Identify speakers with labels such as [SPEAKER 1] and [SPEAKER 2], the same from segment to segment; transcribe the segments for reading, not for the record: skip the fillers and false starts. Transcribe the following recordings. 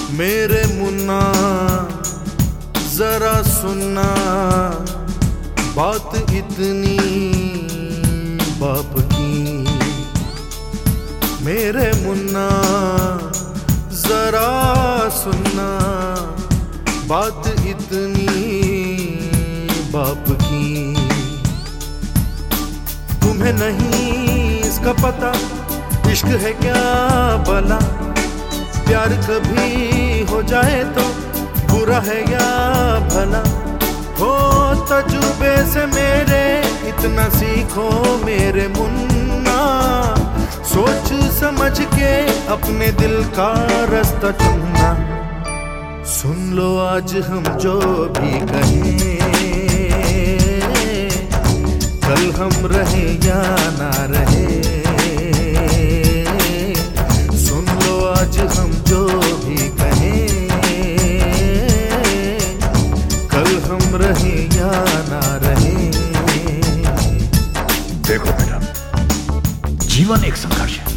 [SPEAKER 1] मेरे मुन्ना जरा सुनना, बात इतनी बाप की। मेरे मुन्ना जरा सुनना, बात इतनी बाप की। तुम्हें नहीं इसका पता, इश्क है क्या भला। प्यार कभी हो जाए तो बुरा है या भला। हो तजुर्बे से मेरे इतना सीखो मेरे मुन्ना, सोच समझ के अपने दिल का रास्ता चुनना। सुन लो आज हम जो भी कहें, कल हम रहे या ना रहे। सुन लो आज हम जो भी कहें, कल हम रहे या ना रहे।
[SPEAKER 2] देखो बेटा, जीवन एक संघर्ष है।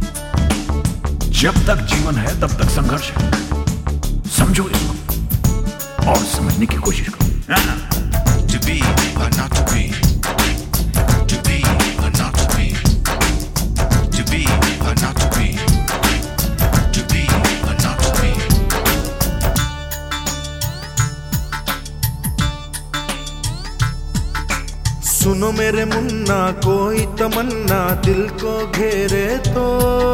[SPEAKER 2] जब तक जीवन है तब तक संघर्ष है। समझो इसको और समझने की कोशिश करो।
[SPEAKER 3] To be or not to be, to be or not to be, to be or not to be, to be or not to be.
[SPEAKER 1] सुनो मेरे मुन्ना, कोई तमन्ना दिल को घेरे तो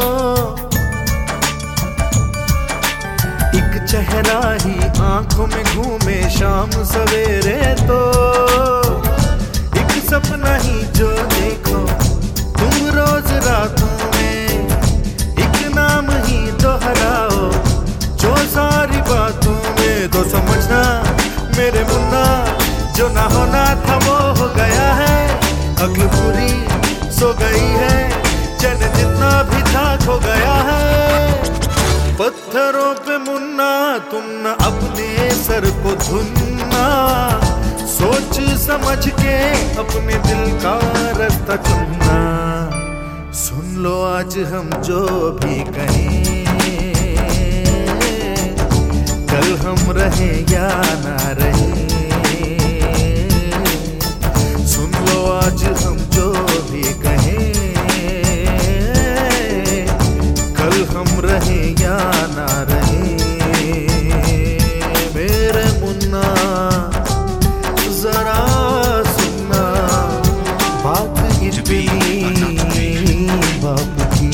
[SPEAKER 1] एक चेहरा ही आंखों में घूमे शाम सवेरे तो। एक सपना ही जो देखो तुम रोज रातों में, एक नाम ही दोहराओ जो सारी बातों में। तो समझना मेरे मुन्ना, जो ना होना था वो हो गया है। अक्ल पूरी सो गई है, चैन जितना भी था खो गया है। पत्थरों पे मुन्ना तुम न अपने सर को धुनना, सोच समझ के अपने दिल का रास्ता चुनना। सुन लो आज हम जो भी कहें, कल हम रहे या ना रहे। सुन लो आज हम जो भी कहें, कल हम रहे या ना रहे। मेरे मुन्ना जरा सुनना, बात इतनी बाप की।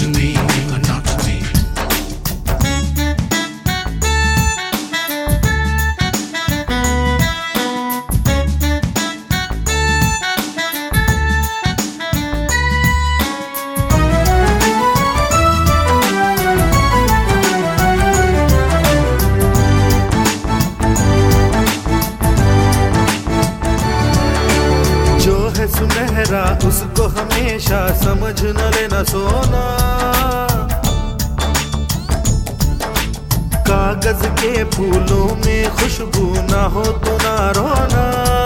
[SPEAKER 1] सुनहरा उसको हमेशा समझ न लेना सोना, कागज के फूलों में खुशबू ना हो तो ना रोना।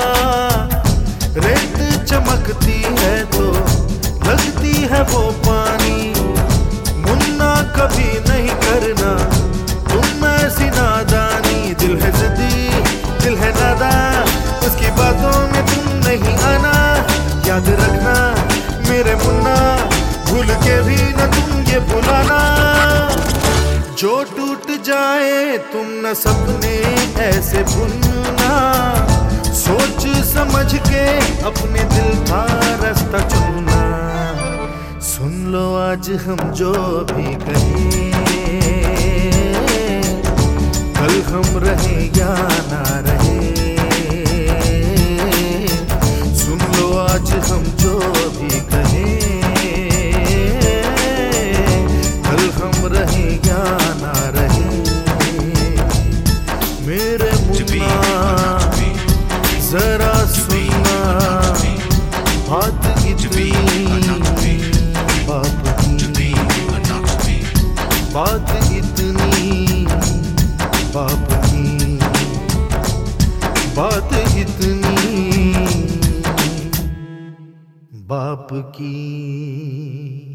[SPEAKER 1] रेत चमकती है तो लगती है वो पानी, मुन्ना कभी नहीं करना तुम ऐसी नादानी। दिल है जिद्दी, दिल है नादा, उसकी बातों में तुम नहीं आना। याद रखना मेरे मुन्ना, भूल के भी न तुम ये भुलाना। जो टूट जाए तुम न सपने ऐसे भूलना, सोच समझ के अपने दिल का रास्ता चुनना। सुन लो आज हम जो भी कहें, कल हम रहे या ना रहे। सुन लो आज हम जो भी कहें, कल हम रहे या ना रहे। मेरे मुन्ना जरा सुनना, बात इतनी बाप की। बात इतनी बाप की, बात इतनी बाप की।